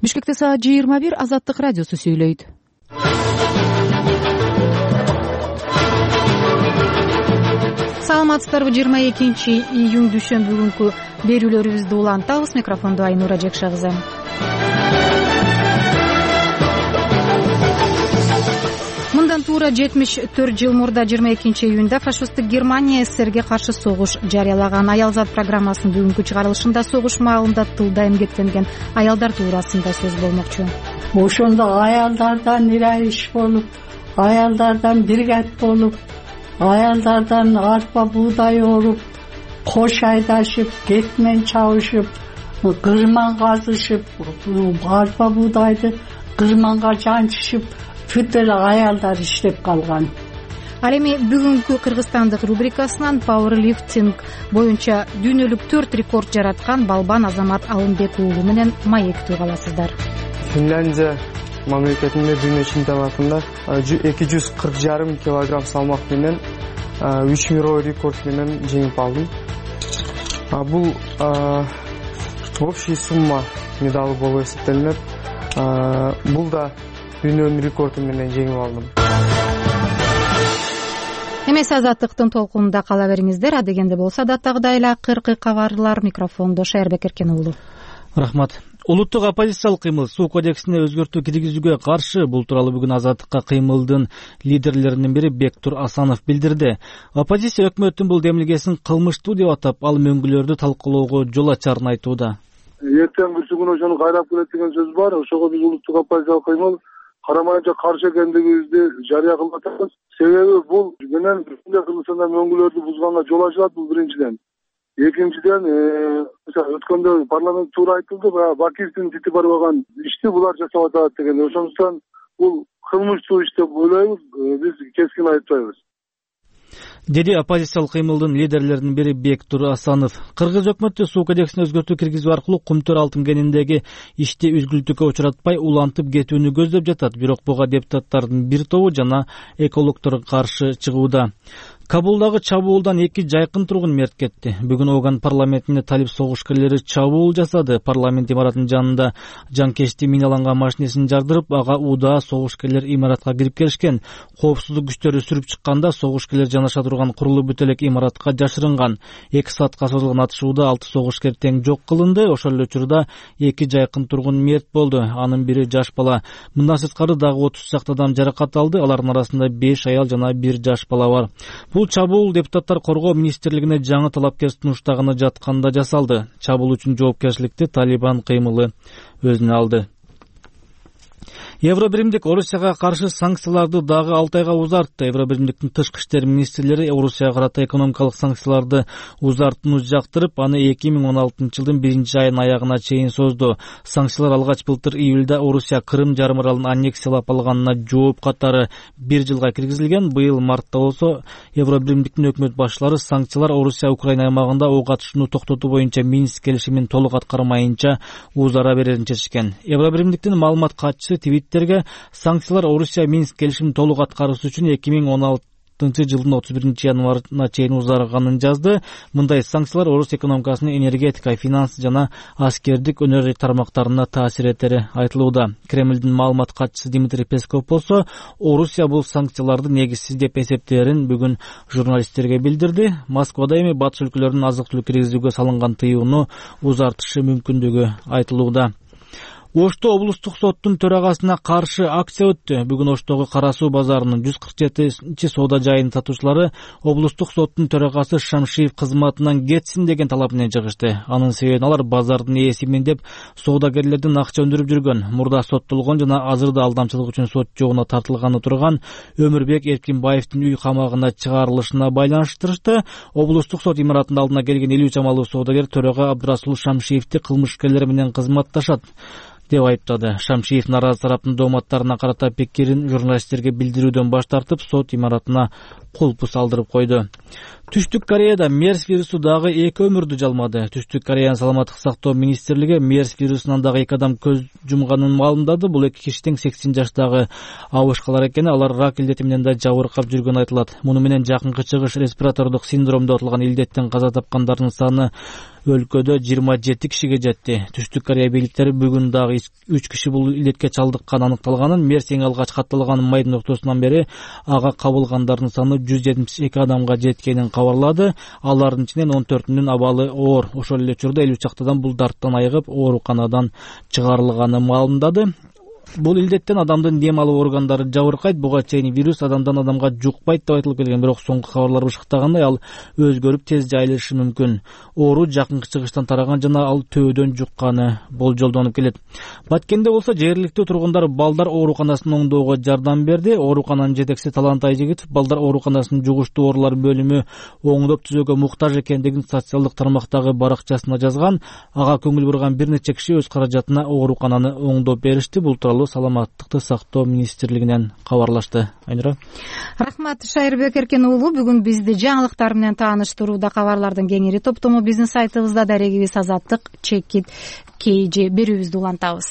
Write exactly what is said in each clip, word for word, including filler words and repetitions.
Бишкекте саат жыйырма бир, Азаттык радиосу сүйлөйт. Саламатсыздарбы? жыйырма экинчи июнь дүйшөмбү күнкү берүүлөрүбүздү улантабыз. Микрофондо Айнура Жекшагызы. Мындан туура жетимиш төрт жыл мурда жыйырма экинчи июнда фашисттик Германия СССРге каршы согуш жарыялаган. Аялзат программасынын бүгүнкү чыгарылышында согуш маалында тылда эмгектенген аялдар туурасында сөз болмокчу. Ошондо аялдардан иш болуп, аялдардан бригад болуп, аялдардан арпа буудай оруп, кош айдашып, кетмен чабышып, кырман казышып, арпа буудайды кырманга жанчышып, бүт эле аялдар иштеп калган. Ал эми бүгүнкү кыргызстандык рубрикасынан пауэрлифтинг боюнча дүйнөлүк төрт рекорд жараткан Балбан Азамат Алымбек уулу менен маектүү каласыздар. Финляндия мамлекетинде дүйнө чемпионатында эки жүз кырк жарым килограмм салмак менен үч мировой рекорд менен жеңип алдым. Бул общий сумма медалы болуп эсептелинет. Бул да дүйнөнүн рекорду менен жеңип алдым. Эмес Азаттыктын толкунунда кала бериңиздер. Адегенде болсо даттагыдай эле акыркы кабарлар. Микрофондо Шайырбек Эркен уулу. Рахмат. Улуттук оппозициялык кыймыл суу кодексине өзгөртүү киргизүүгө каршы. Бул тууралуу бүгүн Азаттыкка кыймылдын лидерлеринин бири Бектур Асанов билдирди. Оппозиция өкмөттүн бул демилгесин кылмыштуу деп атап, ал мөңгүлөрдү талкуулоого жол ачарын айтууда. Эртең бүрсүгүн ошону кайрап келет деген сөз бар. Ошого биз улуттук оппозициялык кыймыл карамайынча каршы экендигибизди жарыя кылып атабыз. Себеби бул менен кылмыштуу мөңгүлөрдү бузганга жол ачылат. Бул биринчиден. Экинчиден, өткөндө парламент туура айтылды, Бакиевдин жити барбаган ишти булар жасап атат деген. Ошондуктан бул кылмыштуу иш деп ойлойбуз, биз кескин айыптайбыз. Деди оппозициялык кыймылдын лидерлеринин бири Бектур Асанов. Кыргыз өкмөтү суу кодексине өзгөртүү киргизүү аркылуу Кумтөр алтын кениндеги ишти үзгүлтүккө учуратпай улантып кетүүнү көздөп жатат. Бирок буга депутаттардын бир тобу жана экологдор каршы чыгууда. Кабулдагы чабуулдан эки жайкын тургун мерт кетти. Бүгүн Оган парламентине талип согушкерлери чабуул жасады. Парламент имаратынын жанында жанкечти миналанган машинесин жардырып, ага удаа согушкерлер имаратка кирип келишкен. Коопсуздук күчтөрү сүрүп чыкканда согушкерлер жанаша турган курулуу бүтөлөк имаратка жашырынган. эки саатка созулган атышууда алты согушкер тең жок кылынды. Ошол эле учурда эки жайкын тургун мерт болду. Анын бири жаш бала. Мындан сырткары дагы отуз чакты адам жаракат алды. Алардын арасында беш аял жана бир жаш бала бар. Бул чабуул депутаттар коргоо министрлигине жаңы талапкер сунуштаганы жатканда жасалды. Чабуул үчүн жоопкерчиликти Талибан кыймылы өзүнө алды. Евробиримдик Орусияга каршы санкцияларды дагы алты айга узартты. Евробиримдиктин тышкы иштер министрлери Орусияга карата экономикалык санкцияларды узартууну жактырып, аны эки миң он алтынчы жылдын биринчи айынын аягына чейин созду. Санкциялар алгач былтыр июлда Орусия Крым жарым аралын аннексиялап алганына жооп катары бир жылга киргизилген. Быйыл мартта болсо Евробиримдиктин өкмөт башчылары санкциялар Орусия Украина аймагында ок атышууну токтотуу боюнча Минск келишимин толук аткармайынча узара берерин чечишкен. Евробиримдиктин маалымат катчысы Твиттерге санкциялар Орусия Минск келишимин толук аткаруусу үчүн эки миң он алтынчы жылдын отуз биринчи январына чейин узарганын жазды. Мындай санкциялар Орус экономикасынын энергетика, финанс жана аскердик өнөр тармактарына таасир этери айтылууда. Кремлдин маалымат катчысы Дмитрий Песков болсо, Орусия бул санкцияларды негизсиз деп эсептээрин бүгүн журналисттерге билдирди. Москвада эми батыш өлкөлөрүнүн азык-түлүк киргизүүгө салынган тыюуну узартышы мүмкүндүгү айтылууда. Ошто облустук соттун төрагасына каршы акция өттү. Бүгүн Оштогу Кара суу базарынын жүз кырк жетинчи соода жайынын сатуучулары облустук соттун төрагасы Шамшиев кызматынан кетсин деген талап менен чыгышты. Анын себебин алар базардын ээсимин деп соодагерлерден акча өндүрүп жүргөн. Мурда соттолгон жана азырда алдамчылык үчүн сот жогуна тартылганы турган Өмүрбек Эркинбаевдин үй камагына чыгарылышына байланыштырышты. Облустук сот имаратынын алдына келген элүү чамалуу соодагер төрага Абдрасул Шамшиевди кылмышкерлер менен кызматташат деп айыптады. Шамшиев наразы тараптын дооматтарына карата пикирин журналисттерге билдирүүдөн баш тартып, сот имаратына кулпу салдырып койду. Түштүк Кореяда мерс вирусу дагы эки өмүрдү жалмады. Түштүк Кореянын саламаттык сактоо министрлиги мерс вирусунан дагы эки адам көз жумганын маалымдады. Бул эки киши тең сексен жаштагы абышкалар экени, алар рак илдети менен да жабыркап жүргөнү айтылат. Муну менен жакынкы чыгыш респиратордук синдром деп аталган илдеттен каза тапкандардын саны өлкөдө жыйырма жети кишиге жетти. Түштүк Корея бийликтери бүгүн дагы дагы үч киши бул илдетке чалдыкканы аныкталганын, Мерс эң алгач катталган майдын октосунан бери ага кабылгандардын саны жүз жетимиш эки адамга жеткенин кабарлады. Алардын ичинен он төртүнүн абалы оор. Ошол эле учурда элүү чактадан бул дарттан айыгып ооруканадан чыгарылганы маалымдады. Бул илдеттен адамдын дем алуу органдары жабыркайт. Буга чейин вирус адамдан адамга жукпайт деп айтылып келген, бирок соңку кабарлар ышыктагандай ал өзгөрүп тез жайылышы мүмкүн. Оору жакынкы чыгыштан тараган жана ал төбөдөн жукканы болжолдонуп келет. Баткенде болсо жергиликтүү тургундар балдар ооруканасын оңдоого жардам берди. Оорукананын жетекчиси Талант Айжигитов балдар ооруканасынын жугуштуу оорулар бөлүмү оңдоп түзөөгө муктаж экендигин социалдык тармактагы баракчасына жазган. Ага көңүл бурган бир нече киши өз каражатына оорукананы оңдоп беришти. Бул тууралуу Саламаттыкты сактоо министрлигинен кабарлашты. Айнура. Рахмат Шайырбек Эркен уулу. Бүгүн бизди жаңылыктар менен тааныштырууда кабарлардын кеңири топтому биздин сайтыбызда дарегибиз Азаттык чекит кейжи берүүбүздү улантабыз.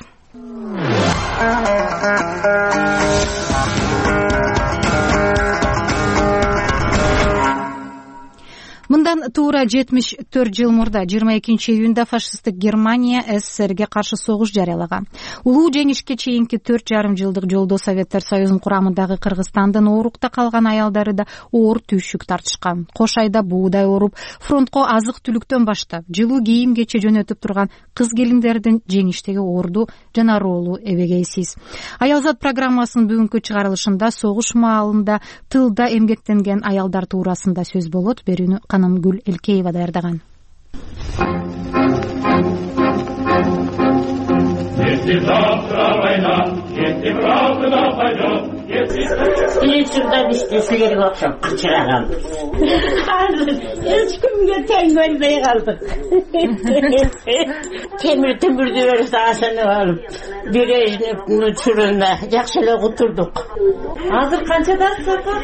Мындан туура жетимиш төрт жыл мурда жыйырма экинчи июнда фашисттик Германия СССРге каршы согуш жарыялаган. Улуу жеңишке чейинки төрт жарым жылдык жолдо Советтер Союзунун курамындагы Кыргызстандын оорукта калган аялдары да оор түйшүк тартышкан. Кош айда буудай оруп, фронтко азык-түлүктөн баштап, жылуу кийим-кече жөнөтүп турган кыз-келиндердин жеңиштеги орду жана ролу эбегейсиз. Аялзат программасынын бүгүнкү чыгарылышында согуш маалында тылда эмгектенген аялдар туурасында сөз болот. Берүүнү Гүл Элкеева даярдаган. Ичинде бизде силерге окшоп кычыраган. Азыр эч кимге тең келбей калдык. Темир темирди берсе асаны алып, Брежневдин учурунда жакшы эле кутурдук. Азыр канчадасыз апа?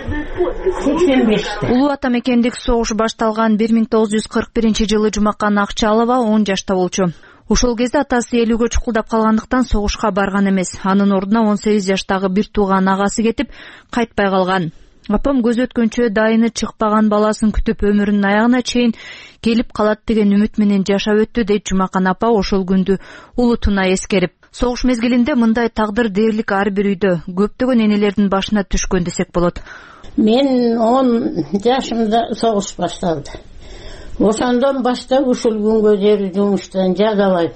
сексен беште. Улуу ата мекендик согуш башталган бир миң тогуз жүз кырк биринчи жылы Жумакан Акчалова он жашта болчу. Ошол кезде атасы элүүгө чукулдап калгандыктан согушка барган эмес. Анын ордуна он сегиз жаштагы бир тууган агасы кетип, кайтпай калган. Апам көз өткөнчө дайыны чыкпаган баласын күтүп өмүрүнүн аягына чейин келип калат деген үмүт менен жашап өттү, дейт Жумакан апа ошол күндү улутуна эскерип. Согуш мезгилинде мындай тагдыр дээрлик ар бир үйдө, көптөгөн энелердин башына түшкөн десек болот. Мен он жашымда согуш башталды. Ошондон баштап ушул күнгө чейин жумуштан жагабай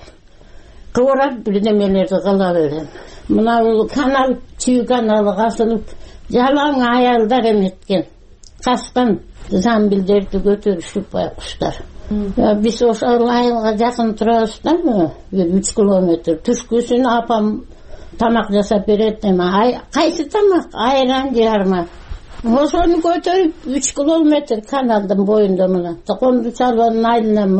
кыбырап бирдемелерди кыла берем. Мына бул канал, чүй каналы касылып, жалаң аялдар эметкен, каскан замбилдерди көтөрүшүп байкуштар. Биз ошол айылга жакын турабыз да, үч километр. Түшкүсүн апам тамак жасап берет эми. Кайсы тамак? Айран жарма. Ошону көтөрүп үч километр каналдын боюнда мына. Токомду чалбанын айылынан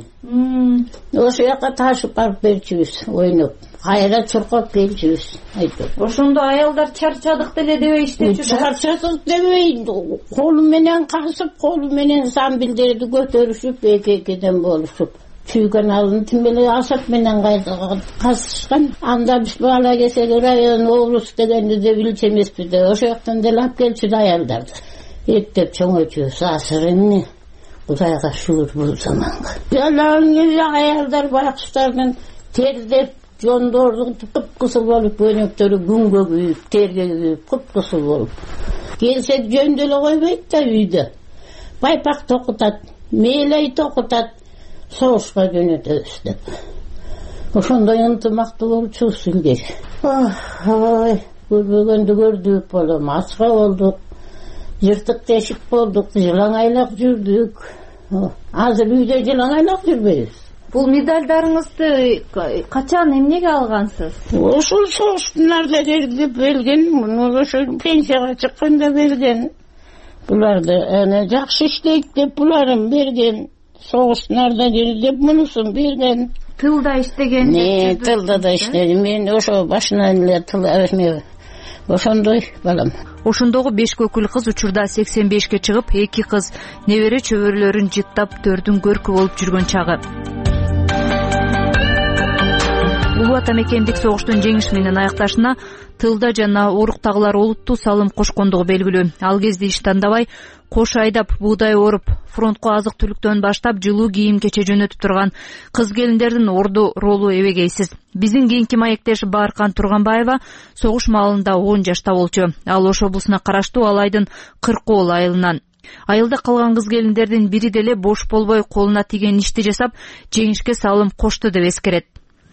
муну. Ошол жака ташып барып берчүбүз, ойноп. Кайра чуркап келчүбүз. Айтып. Ошондо аялдар чарчадык деле дебейиштичи. Чарчадык дебей, колу менен касып, колу менен самбилдерди көтөрүшүп, эки-экиден болушуп. Чүй каналын тимеле асап менен касышкан. Анда биз бала кесек район облус дегенди де билчү эмеспиз да. Ошол жактан деле алып келчү аялдарды. Эптеп чоңойтубуз, асырын. Кудайга шүгүр бул заманга. Жалаң эле аялдар байкуштардын тердеп, жондордун кыпкысыл болуп, өнөктөрү күнгө күйүп, терге күйүп, кыпкысыл болуп. Келсек жөндөй эле койбойт да үйдө. Байпак токутат, мээлей токутат. Согушка жөнөтөбүз деп. Ошондой ынтымактуу болчубуз илгери. Ой, көрбөгөндү көрдүк болом, ачка болдук, жыртык тешик болдук, жылаң айлак жүрдүк. Азыр үйдө жылаң айлак жүрбөйбүз. Бул медалдарыңызды качан эмнеге алгансыз? Ошол согуштун ардагерлери берген, муну ошол пенсияга чыкканда берген. Буларды эне жакшы иштейт деп буларын берген. Согуштун ардагери деп мунусун берген. Тылда иштеген. Не, тылда да иштедим. Мен ошо башынан эле тыл эме ошондой балам. Ошондогу беш көкүл кыз учурда сексен бешке чыгып, эки кыз небере чөбөрлөрүн жыттап төрдүн көркү болуп жүргөн чагы. Улуу ата мекендик согуштун жеңиш менен аякташына тылда жана оруктагылар олуттуу салым кошкондугу белгилүү. Ал кезде иш тандабай, кош айдап, буудай оруп, фронтко азык-түлүктөн баштап жылуу кийим-кече жөнөтүп турган кыз-келиндердин орду ролу эбегейсиз. Биздин кийинки маектеш Бааркан Турганбаева согуш маалында он жашта болчу. Ал Ош облусуна караштуу Алайдын Кыркоол айылынан. Айылда калган кыз келиндердин бири деле бош болбой колуна тийген ишти жасап, жеңишке салым кошту деп эскерет.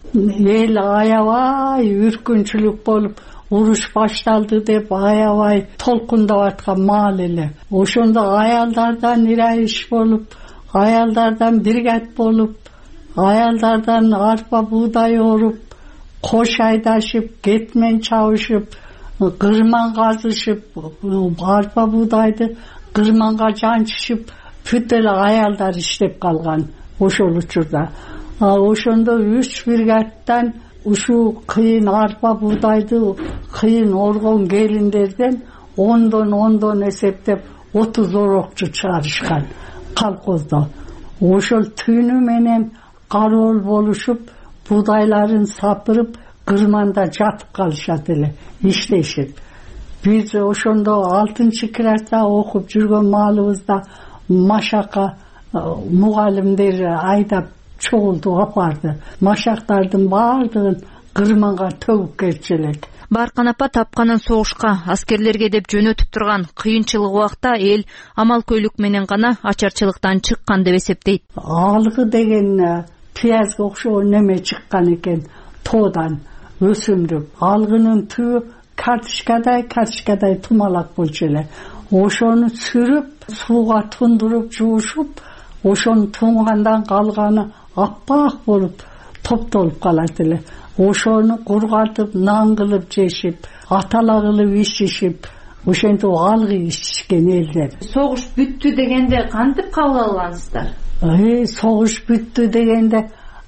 Эл аябай үркүнчүлүк болуп, уруш башталды деп аябай толкундап аткан маал эле. Ошондо аялдардан ирайыш болуп, аялдардан биргат болуп, аялдардан арпа буудай оруп, кош айдашып, кетмен чабышып, кырман казышып, арпа буудайды кырманга жанчышып, бүт эле аялдар иштеп калган ошол учурда. Ошондо үч бригадтан ушул кыйын арпа буудайды кыйын оргон келиндерден ондон ондон эсептеп отуз орокчу чыгарышкан колхоздо. Ошол түнү менен кароол болушуп, буудайларын сапырып, кырманда жатып калышат эле, иштешет. Биз ошондо алтынчы класста окуп жүргөн маалыбызда машакка мугалимдер айдап чогултуп апарды. Машактардын баардыгын кырманга төгүп кетчү элек. Бааркан апа тапканын согушка, аскерлерге деп жөнөтүп турган кыйынчылык убакта эл амал-көйлүк менен гана ачарчылыктан чыккан деп эсептейт. Алгы деген пиязга окшогон неме чыккан экен тоодан, өсүмдүк. Алгынын түбү картишкадай картишкадай тумалак болчу эле. Ошону сүрүп, сууга тундуруп жуушуп, ошону туңгандан калганы аппак болуп топтолуп калат эле. Ошону кургатып, нан кылып жешип, атала кылып ичишип, ошентип алгы ичишкен элдер. Согуш бүттү дегенде кантип кабыл алгансыздар? Э, согуш бүттү дегенде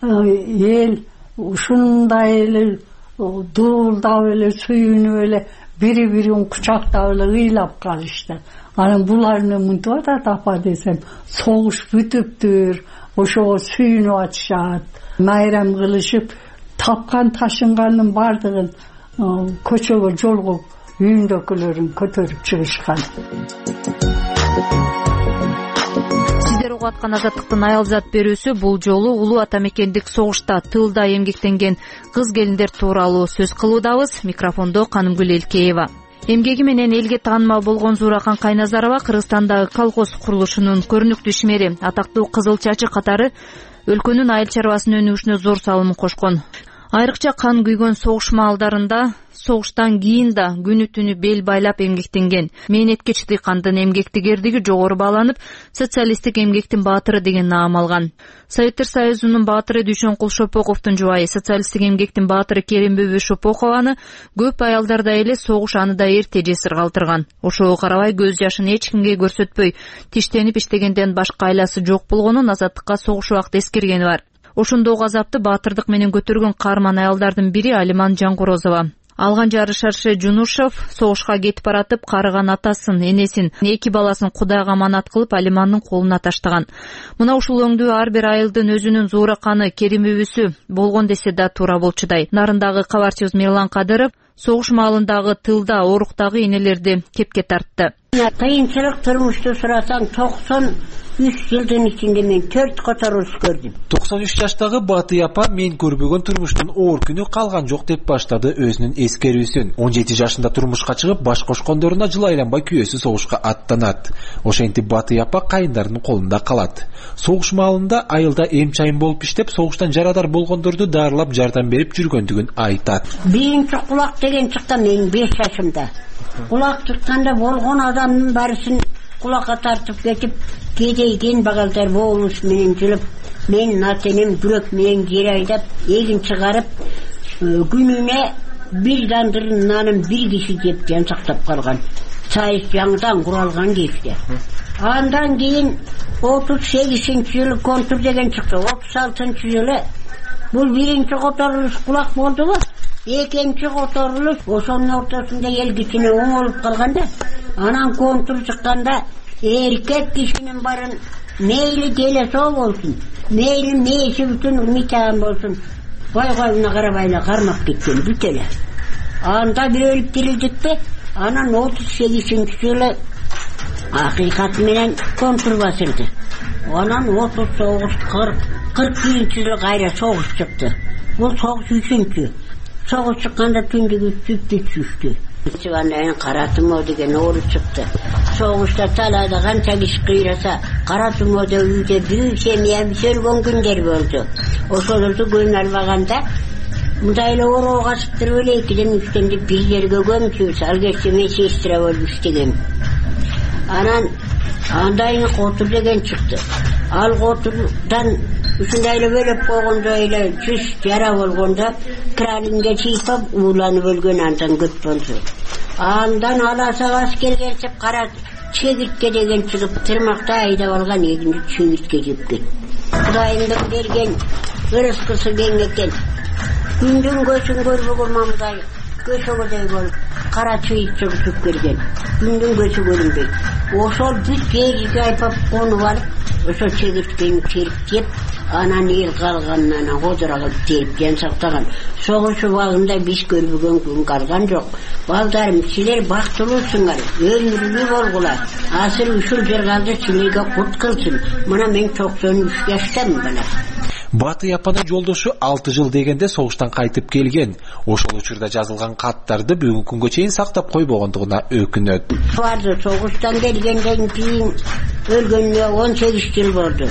эл ушундай эле дуулдап эле сүйүнүп эле бири-бирин кучактап эле ыйлап калышты. Анан булар эмне мынтип атат апа десем, согуш бүтүптүр, ошого сүйүнүп атышат, майрам кылышып, тапкан ташынганын бардыгын көчөгө жолгоп, үйүндөгүлөрүн көтөрүп чыгышкан. Сиздер угуп аткан Азаттыктын аялзат берүүсү бул жолу улуу ата мекендик согушта тылда эмгектенген кыз келиндер тууралуу сөз кылуудабыз. Микрофондо Канымгүл Элкеева. Эмгеги менен элге таанымал болгон Зууракан Кайназарова Кыргызстандагы колхоз курулушунун көрүнүктүү ишмери, атактуу Кызыл Чачы катары өлкөнүн айыл чарбасынын өнүгүшүнө зор салымын кошкон. Айрыкча кан күйгөн согуш маалдарында, согуштан кийин да күнү түнү бел байлап эмгектенген. Мээнеткеч дыйкандын эмгектигердиги жогору бааланып, социалисттик эмгектин баатыры деген наам алган. Советтер Союзунун баатыры Дүйшөнкул Шопоковдун жубайы, социалисттик эмгектин баатыры Керимбүбү Шопокованы көп аялдарда эле согуш аны да эрте жесир калтырган. Ошого карабай көз жашын эч кимге көрсөтпөй, тиштенип иштегенден башка айласы жок болгонун Азаттыкка согуш убакыт эскергени бар. Ошондогу азапты баатырдык менен көтөргөн каарман аялдардын бири Алиман Жангорозова. Алган жары Шарше Жунушев согушка кетип баратып, карыган атасын, энесин, эки баласын Кудайга аманат кылып Алимандын колуна таштаган. Мына ушул өңдүү ар бир айылдын өзүнүн Зуураканы, Керимбүбүсү болгон десе да туура болчудай. Нарындагы кабарчыбыз Мирлан Кадыров согуш маалындагы тылда, оруктагы энелерди кепке тартты. Кыйынчылык турмушту сурасаң, токсон үч жылдын ичинде мен төрт которулуш көрдүм. токсон үч жаштагы Батый апа мен көрбөгөн турмуштун оор күнү калган жок деп баштады өзүнүн эскерүүсүн. он жети жашында турмушка чыгып, баш кошкондоруна жыл айланбай күйөөсү согушка аттанат. Ошентип Батый апа кайындардын колунда калат. Согуш маалында айылда эм чайын болуп иштеп, согуштан жарадар болгондорду дарылап жардам берип жүргөндүгүн айтат. Биринчи кулак деген чыкты мен беш жашымда. Кулак чыкканда болгон адамдын барысын кулакка тартып кетип, кедейген багалдар болуш менен жүрүп, мен натенем күрөк менен жер айдап, эгин чыгарып, күнүнө бир дандыр нанын бир киши жеп жан сактап калган. Сайыс жаңыдан куралган кезде. Андан кийин отуз сегизинчи жылы контур деген чыкты. отуз алтынчы жылы бул биринчи которулуш кулак болдубу? Экинчи которулуш ошонун ортосунда эл кичине оңолуп калганда, анан контур чыкканда эркек кишинин барын мейли делесо болсун, мейли мээси бүтүн умитаан болсун, койгоюна карабай эле кармап кеткен бүт эле. Анда бөлүп тирилдикпи? Анан отуз сегизинчи жылы акыйкат менен контур басырды. Анан отуз тогуз кырк кырк биринчи жылы кайра согуш чыкты. Bu soğuş üçüncü. Soğuş çıkkanda tündüğü sütlü düştü. Sivanayın Karatumo degen oğru çıktı. Soğuşta talada kança kişi kıyrasa Karatumo'da uyuda büyük semiyem sölgön günler oldu. O solurdu günler vaganda Mudayla oru oğasıptır öyle ikiden üçten de bir yerge gömsüz. Algeçime sestire olmuş degen. Anan andayını kotur degen çıktı. Al koturdan üçündayla böyle koğunda öyle cüz yara olgunda kralinge çiğpap uğulanı bölgen andan göt boldu. Andan alasa asker gelsip karat çegirtke degen çıkıp tırmakta ayda olgan egini çegirtke jepken. Kudayından bergen ırıskısı gengeken. Gündün göçün görmüyor mamday. Göç oğuday bol. Kara çiğit çıkıp gergen. Gündün göçü görünbey. Osol bir peygiga aypap konu var. Osol çegirtkeyi terip tep. Anan el kalganına hoduraga terip gen saktagan. Soğuşu vağında biz görmügen gün kalgan yok. Baldarım siler baktılısınlar. Ömürlü bolgular. Asıl usul jergalda silerge kut kılsın. Mına men doksan üç yaştan bana. Batı Yapan'ın жолдошу алты жыл дегенде соғыштан кайтып келген. Ошол учурда жазылган каттарды бүгүнкү күнгө чейин сактап койбогондугуна өкүнөт. Барды соғыштан келгенден кийин өлгөнүнө он сегиз жыл болду.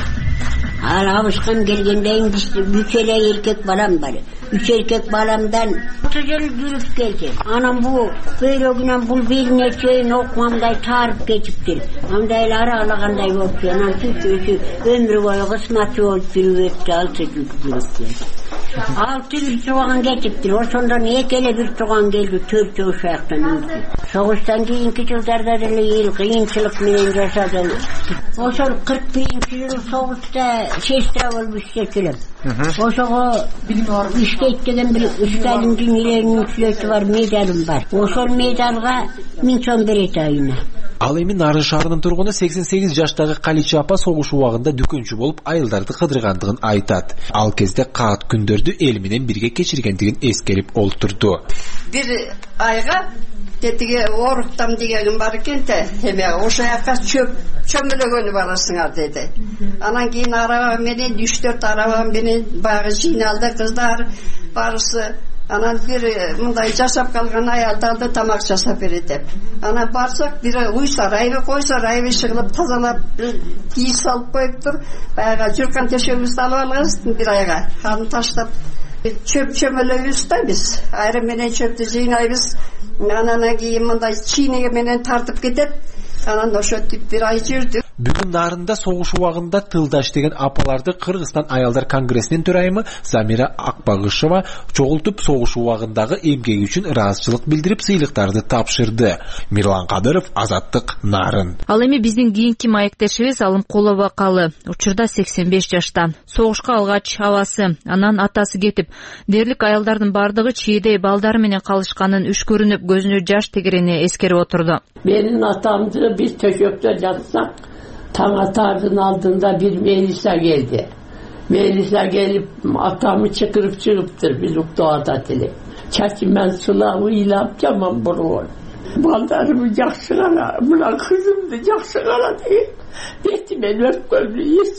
Ал абышкан келгенден үч эле эркек балам бар. Üç erkek balamdan otuz yıl yürüp geldi. Anam bu böylögünen bul birine şeyin okumamday tarıp geçiptir. Amdayları alağanday yoktu. Anam tütüsü ömrü boyu kısmatı olup bir öptü altı yıl yürüp geldi. Altı bir çoğan geçiptir. O sonunda niye gele bir çoğan geldi Türkçe uşaktan öldü. Soğuştan keyinki yıllarda da yıl kıyınçılık menen yaşadım. O son kırk birinci yıl soğuşta sestra olmuş geçilim. O son işte ettiğim bir üstelin dünyelerinin üçlötü var, medalım var. O son medalga min son bir etayına. Ал эми Нарын шаарынын тургуну сексен сегиз жаштагы Калича апа согуш убагында дүкөнчү болуп айылдарды кыдыргандыгын айтат. Ал кезде каат күндөрдү эл менен бирге кечиргендигин эскерип олтурду. Бир айга тетиге оруктам дегеним бар экен да, эме ошо жака чөп чөмөлөгөнү барасыңар деди. Анан кийин араба менен үч төрт араба менен баягы жыйналды кыздар барысы. Анан бир мындай жашап калган аялдарды тамак жасап берет деп. Анан барсак бир уйса райбы койсо райбы чыгылып тазалап кийип салып коюптур. Баягы жүркан төшөгүбүздү алып алганбыз бир айга. Аны таштап чөп чөмөлөбүз да биз. Айрым менен чөптү жыйнайбыз. Анан кийин мындай чийнеге менен тартып кетет. Анан ошентип бир ай жүрдү. Бүгүн Нарында согуш убагында тылдаш деген апаларды Кыргызстан аялдар конгрессинин төрайымы Замира Акбагышева чогултуп согуш убагындагы эмгеги үчүн ыраазычылык билдирип сыйлыктарды тапшырды. Мирлан Кадыров, Азаттык, Нарын. Ал эми биздин кийинки маектешибиз Алымкулова Калы. Учурда сексен беш жашта. Согушка алгач абасы, анан атасы кетип, дерлик аялдардын бардыгы чийдей балдары менен калышканын үч көрүнүп көзүнө жаш тегерени эскерип отурду. Менин атамды биз төшөктө жатсак, taң atardın aldığında bir Melisa geldi. Melisa gelip atamı çıkırıp çıkıptır bir lukta tatili. Çaçım ben sulavı ilap camam burun. Baldarımı yakşıgana, buna kızımdı yakşıgana diye. Dedim ben öp gönlü hiç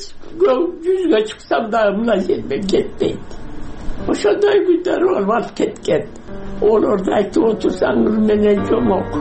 yüzüne çıksam da buna gelmem gitmeydi. O şunday günler olmaz ketken. Ol oradaydı otursanız menen çomak.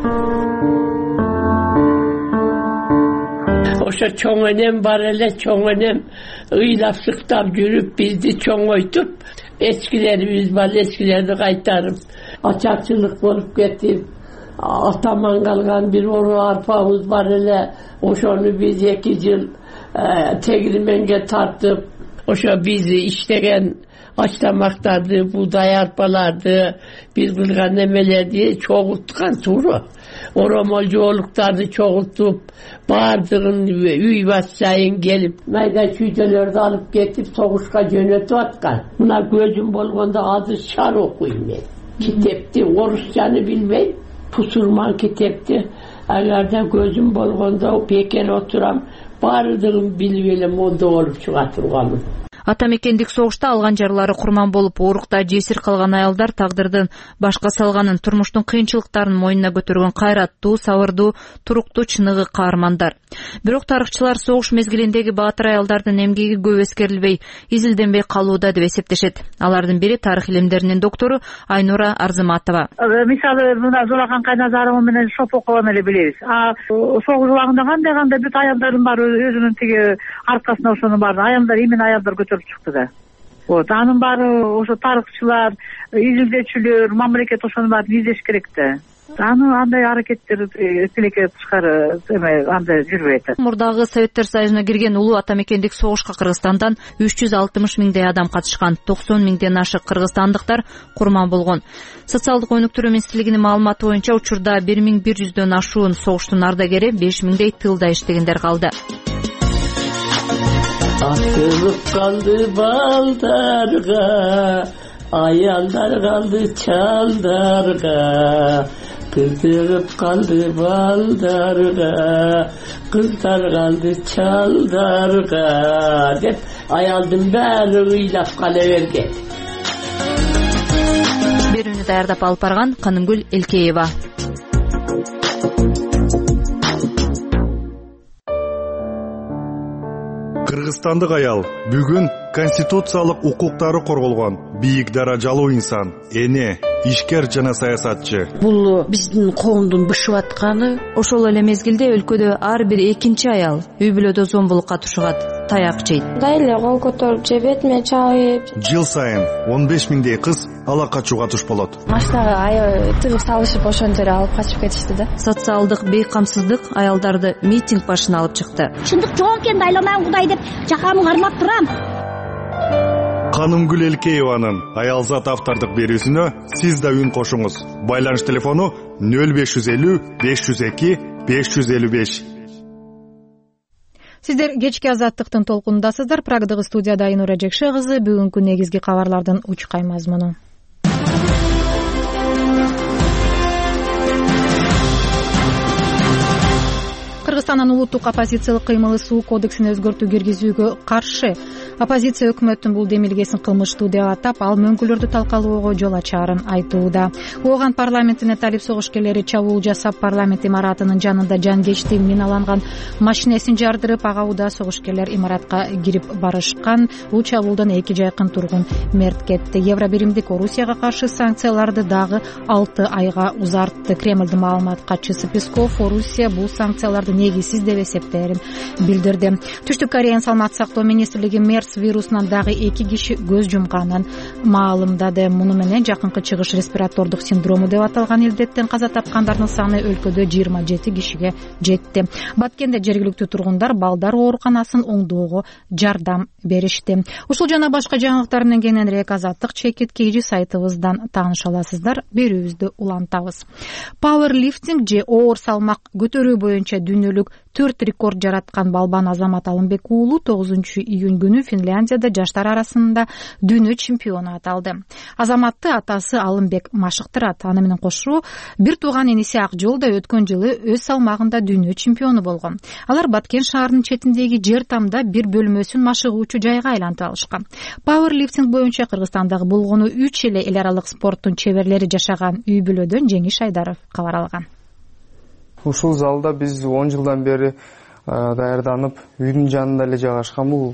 Oşa çoğunem var hele çoğunem ıylapsıktan yürüp bizdi çoğuytup eskilerimiz var eskilerini kaytarıp açakçılık olup getirip ataman kalgan bir oru arpamız var hele oşonu biz iki yıl e, tegrimenge tartıp oşa bizi iştegen açlamaklardı, buğday arpalardı, biz kılgan emelerdi çoğultkan turu. Oromolcuoluklarını çoğultup, bağırdığın üy vatsayın gelip, mayda çüydelerde alıp getip soğuşka yönetip atkan. Buna gözüm bolganda adı şar okuyayım ben. Kitaptı, Orusçanı bilmeyim, pusurman kitaptı. Aylarda gözüm bolganda o peker oturam, bağırdığım bilmeyelim onda olup çıkartırganım. Ата мекендик согушта алган жарлары курман болуп, оорукта жесир калган аялдар тагдырдын башка салганын, турмуштун кыйынчылыктарын мойнуна көтөргөн кайраттуу, сабырдуу, туруктуу, чыныгы каармандар. Бирок тарыхчылар согуш мезгилиндеги баатыр аялдардын эмгеги көп эскерилбей, изилденбей калууда деп эсептешет. Алардын бири тарых илимдеринин доктору Айнура Арзыматова. Мисалы, мына Зулакан Кайназарова менен Шопокованы эле билебиз. А согуш убагында кандай кандай бүт аялдардын баары өзүнүн тиги аркасына ошонун баарын аялдар, эмен аялдар көтөрүп чыкты да. Вот, анын баары ошо тарыхчылар, изилдөөчүлөр, мамлекет ошонун баарын издеш керек да. Аны андай аракеттер тилекке тышкары эме андай жүрбөйт. Мурдагы Советтер Союзуна кирген улуу ата мекендик согушка Кыргызстандан үч жүз алтымыш миңдей адам катышкан, токсон миңден ашык кыргызстандыктар курман болгон. Социалдык өнүктүрүү министрлигинин маалыматы боюнча учурда бир миң бир жүздөн ашуун согуштун ардагери, беш миңдей тылда иштегендер калды. Атылып калды балдарга, аялдар калды чалдарга, кыздырып калды балдарга, кыздар калды чалдарга деп аялдын баары ыйлап кала берген. Берүүнү даярдап алып барган Канымгүл Элкеева. Кыргызстандык аял бүгүн конституциялык укуктары корголгон бийик даражалуу инсан, эне, ишкер жана саясатчы. Бул биздин коомдун бышып атканы. Ошол эле мезгилде өлкөдө ар бир экинчи аял үй бүлөдө зомбулукка тушугат, таяк жейт. Дайле кол көтөрүп же бетиме чабып. Жыл сайын он беш миңдей кыз ала качууга туш болот. Машинага аял тыгып салышып ошон жерге алып качып кетишти да. Социалдык бейкамсыздык аялдарды митинг башына алып чыкты. Чындык жок экен, дайламан Кудай деп жакамы кармап турам. Канымгүл Элкееванын аялзат автордук берүүсүнө сиз да үн кошуңуз. Байланыш телефону нөл беш жүз элүү беш жүз эки беш жүз элүү беш. Сиздер кечки азаттыктын толкунундасыздар. Прагдагы студияда Айнура Жекше кызы. Бүгүнкү негизги кабарлардын учкай мазмуну. Кыргызстандын улуттук оппозициялык кыймылы суу кодексине өзгөртүү киргизүүгө каршы. Оппозиция өкмөттүн бул демилгесин кылмыштуу деп атап, ал мөңгүлөрдү талкалоого жол ачаарын айтууда. Ооган парламенттин талип согушкерлери чабуул жасап, парламент имаратынын жанында жангечтиг миналанган машинесин жардырып, ага ууда согушкерлер имаратка кирип барышкан. Бул чабуулдан эки жайкын тургун мерт кетти. Евробиримдик Орусияга каршы санкцияларды дагы алты айга узартты. Кремлдин маалымат катчысы Песков Орусия бул санкцияларды негизсиз деп эсептерин билдирди. Түштүк Кореянын саламаттык сактоо министрлиги мерс вирусунан дагы эки киши көз жумганын маалымдады. Муну менен жакынкы чыгыш респиратордук синдрому деп аталган илдеттен каза тапкандардын саны өлкөдө жыйырма жети кишиге жетти. Баткенде жергиликтүү тургундар балдар ооруканасын оңдоого жардам беришти. Ушул жана башка жаңылыктар менен кененирээк Азаттык чекит kg сайтыбыздан тааныша аласыздар. Берүүбүздү улантабыз. Пауэрлифтинг же оор салмак көтөрүү боюнча дүйнөлүк төрт рекорд жараткан Балбан Азамат Алымбек уулу тогузунчу июнь күнү Финляндияда жаштар арасында дүйнө чемпиону аталды. Азаматты атасы Алымбек машыктырат. Аны менен кошо бир тууган иниси Акжол да өткөн жылы өз салмагында дүйнө чемпиону болгон. Алар Баткен шаарынын четиндеги жер тамда бир бөлмөсүн машыгуучу жайга айлантып алышкан. Пауэрлифтинг боюнча Кыргызстандагы болгону үч эле эл аралык спорттун чеберлери жашаган үй бүлөдөн Жеңиш Айдаров кабар алган. Ушул залда биз он жылдан бери даярданып, үйдүн жанында эле жайгашкан бул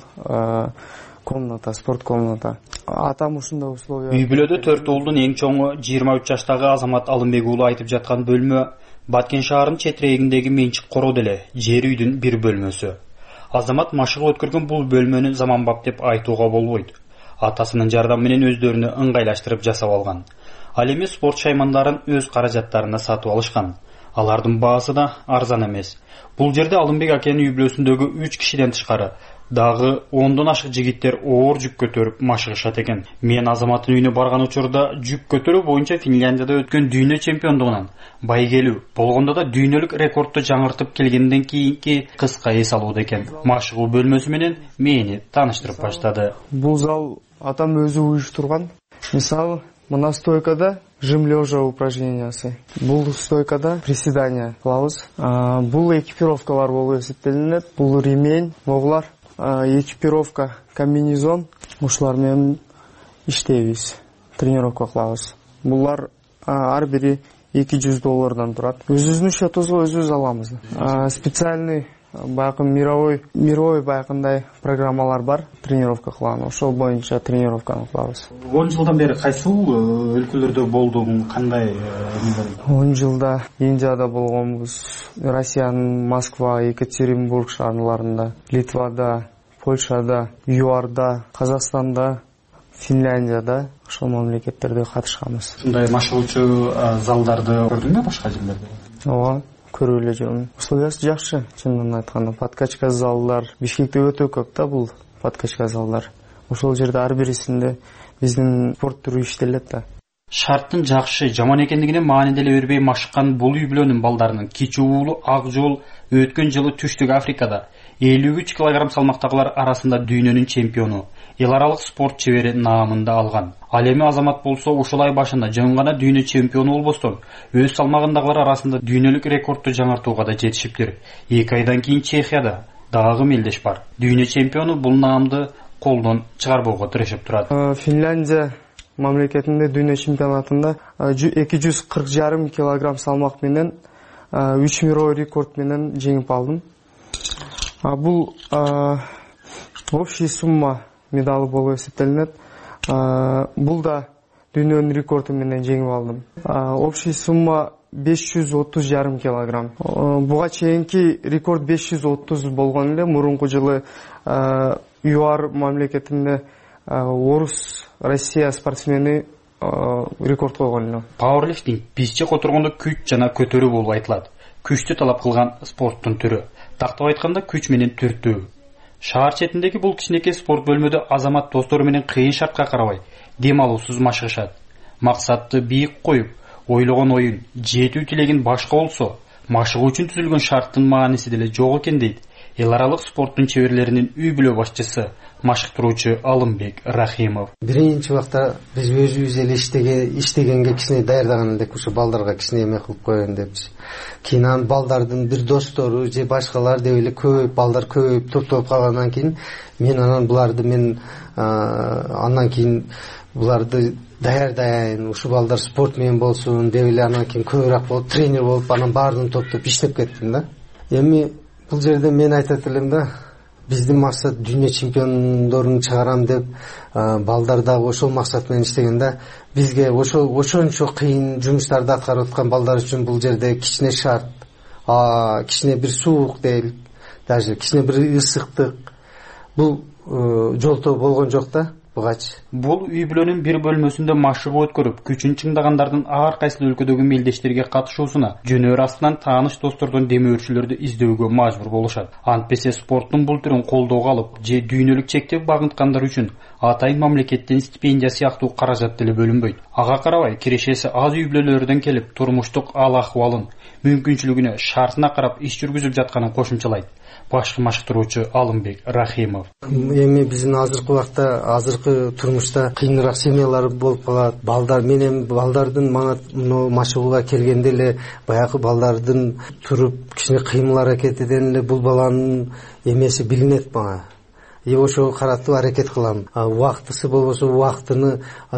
комната, спорт комната. Атам ушундай условия. Үй бүлөдө төрт уулдун эң чоңу жыйырма үч жаштагы Азамат Алымбек уулу айтып жаткан бөлмө Баткен шаарынын четирегиндеги менчик короо деле жер үйдүн бир бөлмөсү. Азамат машыгып өткөргөн бул бөлмөнү заманбап деп айтууга болбойт. Атасынын жардамы менен өздөрүнү ыңгайлаштырып жасап алган. Ал эми спорт шаймандарын өз каражаттарына сатып алышкан. Алардын баасы да арзан эмес. Бул жерде Алымбек акенин үй бүлөсүндөгү үч кишиден тышкары дагы ондон ашык жигиттер оор жүк көтөрүп машыгышат экен. Мен Азаматтын үйүнө барган учурда жүк көтөрүү боюнча Финляндияда өткөн дүйнө чемпиондугунан байгелүү болгондо да дүйнөлүк рекордду жаңыртып келгенден кийинки кыска эс алууда экен. Машыгуу бөлмөсү менен мени тааныштырып баштады. Бул зал атам өзү уюштурган. Мисалы, мына стойкада жим лежа упражнениясы. Бул стойкада приседания кылабыз. Бул экипировкалар болуп эсептелинет. Бул ремень, моглар. экипировка, комбинезон, ушулар менен иштейбиз, тренировка кылабыз. Булар ар бири эки жүз доллардан турат. Өзүбүздүн счетубузга өзүбүз алабыз. Специальный баягы мировой мировой баягындай программалар бар, тренировка кылган. Ошол боюнча тренировканы кылабыз. он жылдан бери кайсыл өлкөлөрдө болдуң, кандай? он жылда Индияда болгонбуз, Россиянын Москва, Екатеринбург шаарларында, Литвада, Польшада, ЮАРда, Казакстанда, Финляндияда, ошол мамлекеттерде катышканбыз. Ушундай машыгуучу залдарды көрдүңбү башка жерлерде? Ооба, көрүп эле жүрмүн. Условиясы жакшы, чынын айтканда. Подкачка залдар Бишкекте өтө көп да бул подкачка залдар. Ошол жерде ар бирисинде биздин спорт түрү иштелет да. Шарттын жакшы, жаман экендигине маани деле бербей машыккан бул үй бүлөнүн балдарынын кичи уулу Ак Жол өткөн жылы Түштүк Африкада элүү үч килограмм салмактагылар арасында дүйнөнүн чемпиону, эл аралык спорт чебери наамын да алган. Ал эми Азамат болсо ушул ай башында жөн гана дүйнө чемпиону болбостон, өз салмагындагылар арасында дүйнөлүк рекордду жаңартууга да жетишиптир. эки айдан кийин Чехияда дагы мелдеш бар. Дүйнө чемпиону бул наамды колдон чыгарбоого тырышып турат. Финляндия мамлекетинде дүйнө чемпионатында эки жүз кырк жарым килограмм салмак менен үч мировой рекорд менен жеңип алдым. Бул общий сумма медалы болуп эсептелинет. Бул да дүйнөнүн рекорду менен жеңип алдым. Общий сумма беш жүз отуз жарым килограмм. Буга чейинки рекорд беш жүз отуз болгон эле. Мурунку жылы ЮАР мамлекетинде орус Россия спортсмени рекорд койгон эле. Пауэрлифтинг бизче которгондо күч жана көтөрүү болуп айтылат. Күчтү талап кылган спорттун түрү. Тактап айтканда күч менен түртүү. Шаар четиндеги бул кичинекей спорт бөлмөдө Азамат достору менен кыйын шартка карабай дем алуусуз машыгышат. Максатты бийик коюп, ойлогон оюн, жетүү тилегин башка болсо, машыгуу үчүн түзүлгөн шарттын мааниси деле жок экен дейт эл аралык спорттун чеберлеринин үй бүлө башчысы, машыктыруучу Алымбек Рахимов. Биринчи убакта биз өзүбүз эле иштеген иштегенге кичине даярдаган элек, ушу балдарга кичине эме кылып коеюн депчи. Кийин анан балдардын бир достору же башкалар деп эле көп балдар көбөйүп топтолуп калгандан кийин мен анан буларды мен андан кийин буларды даярдайын, ушу балдар спорт менен болсун деп эле анан кийин көбүрөөк болуп тренер болуп анан баардыгын топтоп иштеп кеттим да. Эми бул жерде мен айтат элем да, биздин максат дүйнө чемпиондорун чыгарам деп балдар дагы ошол максат менен иштеген да. Бизге ошол ошончо кыйын жумуштарды аткарып аткан балдар үчүн бул жерде кичине шарт, кичине бир суук дейли, даже кичине бир ысыктык бул жолтоо болгон жок да. Бугачы. Бул үй бүлөнүн бир бөлмөсүндө машыгуу өткөрүп, күчүн чыңдагандардын ар кайсы өлкөдөгү мелдештерге катышуусуна жөнөр астынан тааныш достордон демөөрчүлөрдү издөөгө мажбур болушат. Антпесе спорттун бул түрүн колдоого алып, же дүйнөлүк чектеп багынткандар үчүн атайын мамлекеттен стипендия сыяктуу каражат деле бөлүнбөйт. Ага карабай, кирешеси аз үй бүлөлөрдөн келип, турмуштук ал акыбалын, мүмкүнчүлүгүнө, шартына карап иш жүргүзүп жатканын кошумчалайт башкы машыктыруучу Алымбек Рахимов. Эми биздин азыркы убакта, азыркы турмушта кыйыныраак семьялар болуп калат. Балдар менен балдардын мага мына машыгууга келгенде эле баягы балдардын туруп кичине кыймыл аракетиден эле бул баланын эмеси билинет мага. И ошого каратып аракет кылам. Убактысы болбосо убактыны,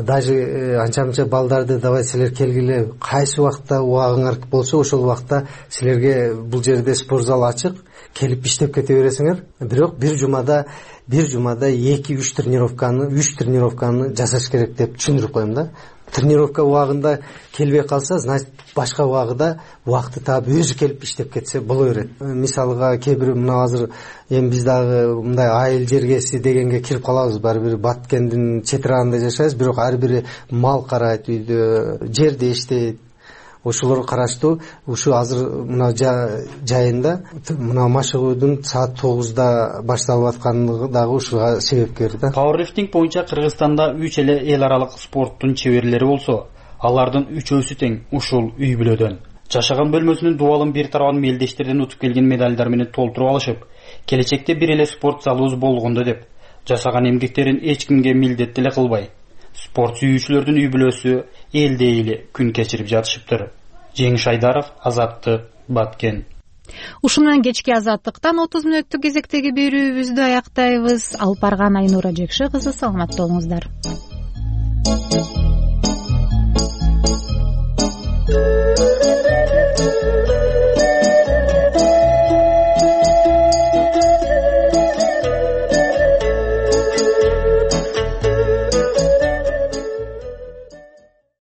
даже анча-мынча балдарды давай силер келгиле, кайсы убакта убагыңар болсо ошол убакта силерге бул жерде спортзал ачык, келип иштеп кете бересиңер. Бирок бир жумада бир жумада эки үч тренировканы, үч тренировканы жасаш керек деп түшүндүрүп коем да. Тренировка убагында келбей калса, значит башка убагында убакты таап өзү келип иштеп кетсе боло берет. Мисалга кээ бир мына азыр эми биз дагы мындай айыл жергеси дегенге кирип калабыз, баары бир Баткендин четирагында жашайбыз, бирок ар бири мал карайт үйдө, жерде иштейт. Ошолор караштуу. Ушу азыр мына жайында мына машыгуудун саат тогузда башталып аткандыгы дагы ушуга себепкер да. Пауэрлифтинг боюнча Кыргызстанда үч эле эл аралык спорттун чеберлери болсо, алардын үчөөсү тең ушул үй бүлөдөн. Жашаган бөлмөсүнүн дубалын бир тарабын мелдештерден утуп келген медальдар менен толтуруп алышып, келечекте бир эле спорт залыбыз болгондо деп, жасаган эмгектерин эч кимге милдет деле кылбай, спорт сүйүүчүлөрдүн үй бүлөсү элде эле күн кечирип жатышыптыр. Жеңиш Айдаров, Азаттык, Баткен. Ушуну менен кечки азаттыктан отуз мүнөттүк кезектеги берүүбүздү аяктайбыз. Алып барган Айнура Жекши кызы, саламатта болуңуздар.